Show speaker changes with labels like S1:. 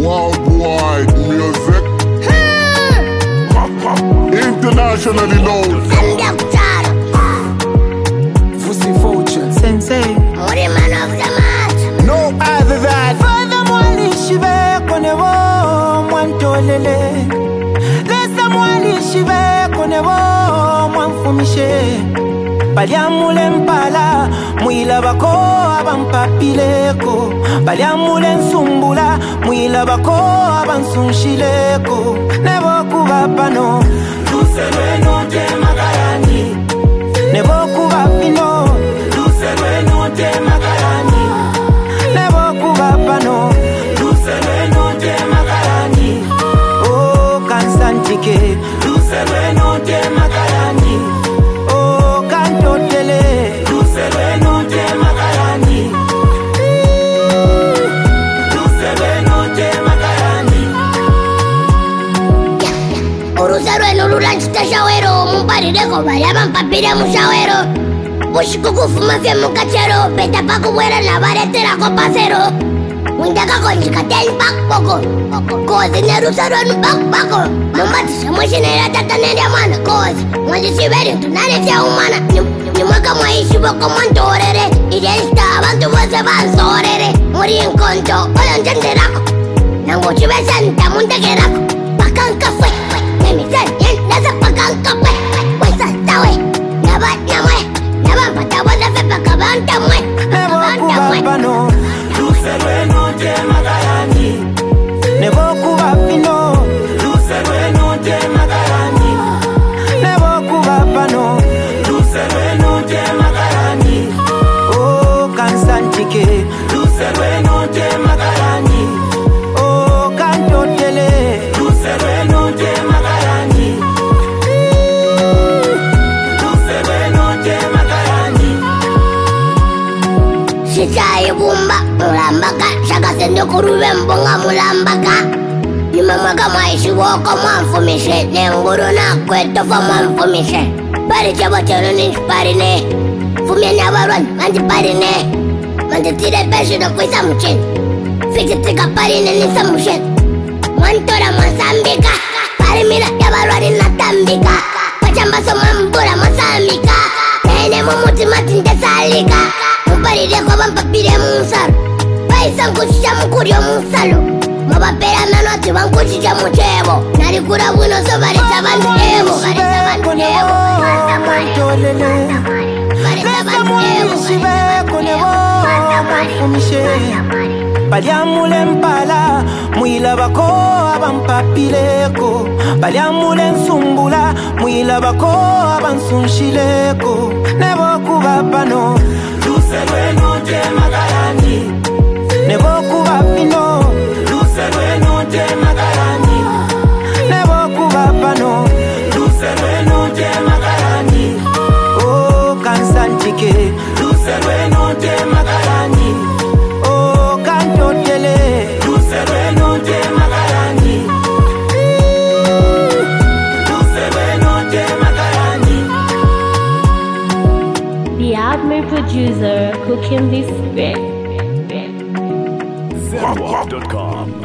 S1: Worldwide music. Internationally known.
S2: Fusi Vulture Sensei.
S3: Man of the match.
S1: No other than
S2: Father mwali shibe konevo mwantolele. Lesa mwali shibe konevo mwanfumishe. Baliamule mpala mwila bako abampapileko. Baliamule nsumbula mwila bako abansunshileko. Nebo kuba pano Luselwe no te magarani. Nebo kuba pino Luselwe no te magarani. Nebo kuba pano Luselwe no te magarani. Oh kansantike Luselwe no te magarani. Oh kantotele Luselwe no te magarani. Luselwe no te magarani.
S3: Urusarwe n'ururanchita shawero. Mumbarireko bariaba mpapire mushawero. Bushikukufuma fye mukachero. Peta pakuwera na baretera kopasero. Mwindaka konjika ten bakpoko. Kozi nerusarwe n'ubakpako. Mumbatisha mwishinera tata nerya mwana. Kozi mwandishiberi ntunane fya umana. Nimwaka mwaishi boko mwantorere. Irensta abantu bose bansorere. Muri inkonto oyo njenderako. Nango chibesenta muntegerako. Pakanka fwe. Nemisan yen nasa pakanka fwe. Wesa we. Naba namwe. Naba mpata waza fe pakabanta mwe.
S2: Nebo kuba pano Luselwe no te magarani. Nebo kuba pino Luselwe no te magarani. Nebo kuba pano Luselwe no te magarani. Oh kansantike Luselwe no te magarani. Oh kantotele Luselwe no te magarani. Luselwe no te magarani.
S3: Shichayi bumba mulambaka. Shaka sende kurube mbonga mulambaka. Nimamaka mwaishi woko mwanfumishe. Nenguru na kwetofa mwanfumishe. Pari chabo chelo nishiparine. Fumye nabarwan manjiparine. Manjitire peshi no kwisa mchini. Fikitika parine nisa mchini. Mwantora mwansambika. Parimira yabarwani natambika. Pachambaso mambura mwansambika. Nene mumuti matinde salika. Mumparire kwa bampapire musaro. Paisa nkuchisha mukurio musalo. Mabapera nanoti wankuchisha muchebo. Narikura wino so barisa bantu evo. Barisa bantu evo. Barisa bantu evo.
S2: Baliamule mpala mwila bako abampapileko. Baliamule nsumbula mwila bako abansunshileko. Nebo kuba pano Luselwe no te magarani. Nebo kuba pino Luselwe no te magarani. Nebo kuba pano Luselwe no te magarani. Oh kansantike Luselwe no te magarani. Oh kantotele Luselwe no te magarani. Luselwe no te magarani.
S4: The Admiral producer cooking this bit.
S5: Zedwap.com